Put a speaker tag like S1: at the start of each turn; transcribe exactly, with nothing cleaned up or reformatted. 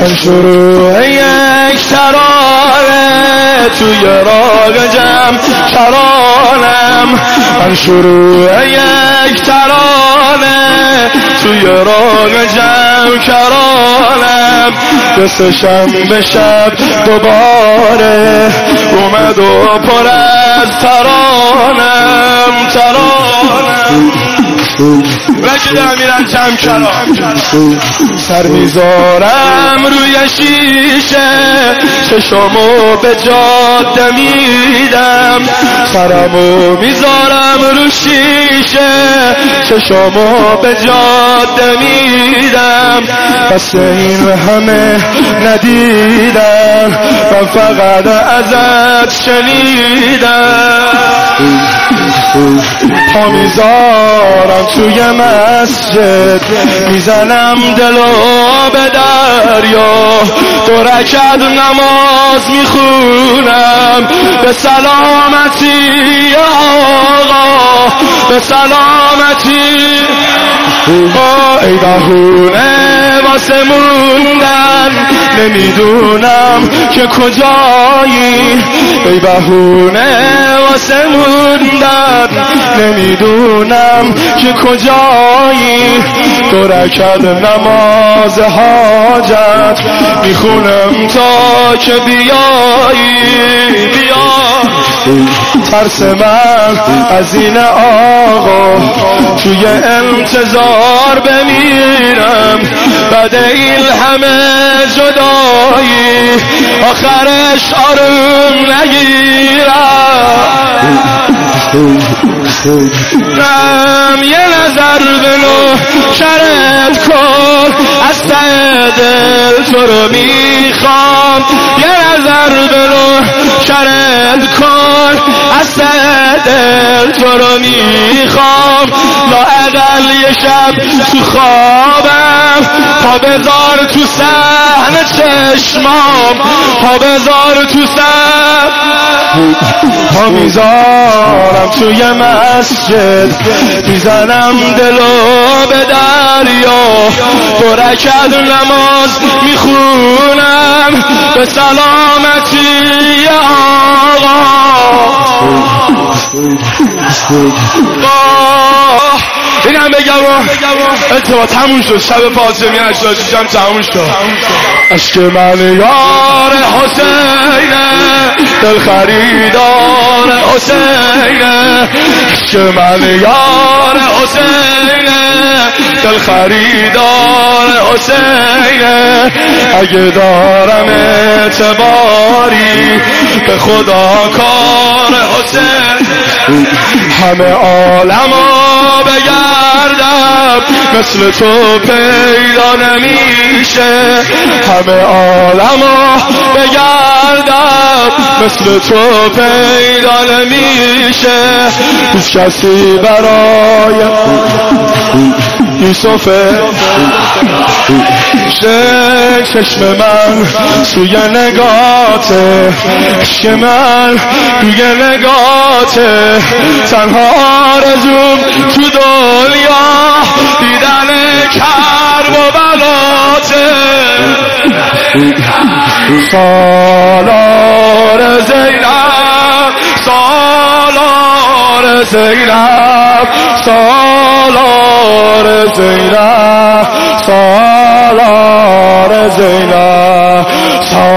S1: من شروع یک ترانه توی راگ جمع کرانم، من شروع یک ترانه توی راگ جمع کرانم. دست شنبه شب دوباره اومد و پر از ترانم ترانم. وجد امیرم جمع کرام سر میذارم روی شیشه، چشمو به جاده میدم، سرمو میذارم رو شیشه، چشمو به جاده میدم. پس این همه ندیدم، من فقط ازت شنیدم. پا میذارم توی مسجد، میزنم دلو به دریا، دو رکعت نماز میخونم به سلامتی آقا، به سلامتی. ای بهونه واسه موندن نمیدونم که کجایی، ای بهونه واسه موندن نمیدونم که کجایی. دو رکعت نماز حاجت میخونم تا که بیایی بیا. ترس من از این آقا توی انتظار بمیرم، بعد این همه جدایی آخرش آروم نگیرم. رم یه نظر بنو شرط کن، از ته دل تو رو میخوام. یه نظر بنو شرط کن، از ته دل تو رو میخوام. لااقل یه شب تو خوابم پا بذار تو صحن چشمام، پا بذار تو صحن. پا میذارم توی مسجد، میزنم دلو به دریا، دو رکعت نماز میخونم به سلامتی آقا. اینم بگم اتفاق تموم شد، شب فاطمی هشتاد و شش هم تموم شد. عشق من یار حسینه، دل خریدار حسینه، عشق من یار حسینه، دل خریدار حسینه. اگه دارم اعتباری به خدا کار حسین، همه عالمو بگردم مثل تو پیدا نمیشه، همه عالمو بگردم مثل تو پیدا نمیشه. هیچ کسی برای یوسف چشم من سوی نگاته، عشق من توی نگاته. تنها آرزوم تو دنیا دیدن کرب و بلاته. سالار زینب سالار زینب سالار زینب سالار زینب.